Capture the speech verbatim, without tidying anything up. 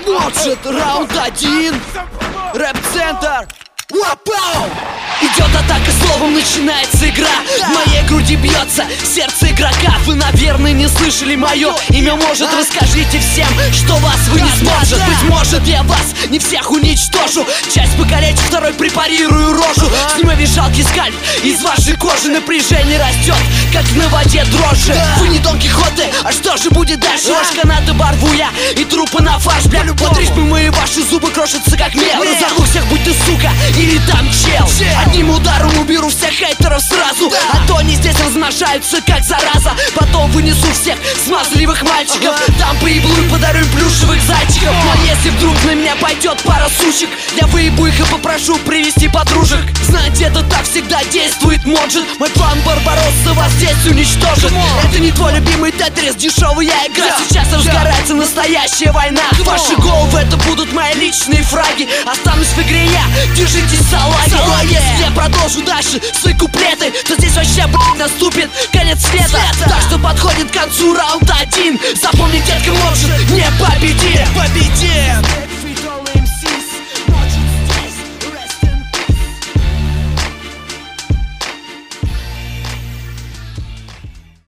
Может, раунд один. Рэп-центр. Вапау! Идет атака словом, начинается игра. В моей груди бьется сердце игрока. Вы, наверное, не слышали мое имя. Может, расскажите всем, что вас вы не сможет. Быть может, я вас не всех уничтожу. Часть покалечу, второй препарирую рожу. Снимаю вешалки скальп из вашей кожи. Напряжение растет, как на воде дрожжи. Вы не Дон Кихоты, а что же будет дальше? Ваш канат оборву я и трупы на фарш, бля. Под рифмы мои ваши зубы крошатся, как мел. Разорву всех, будь ты сука или там чел. Одним ударом уберу всех хейтеров сразу. А то они здесь размножаются, как зараза. Потом вынесу всех смазливых мальчиков. Там поеблу и подарю им плюшевых зайчиков. Но если вдруг на меня пойдет пара сучек, я выебу их и попрошу привести подружек. Знаете, это так всегда действует, может. Мой план Барбаросса вас здесь уничтожит. Это не твой любимый тетрис, дешевая игра. Сейчас разгорается настоящая война. Ваши головы это будут мои личные фраги. Останусь в игре я, держитесь салаги. Ну а если я продолжу дальше свои куплеты, то здесь вообще, блядь, наступит конец света. Так что подходит к концу раунд один. Запомни, детка, может, не победим. Победим.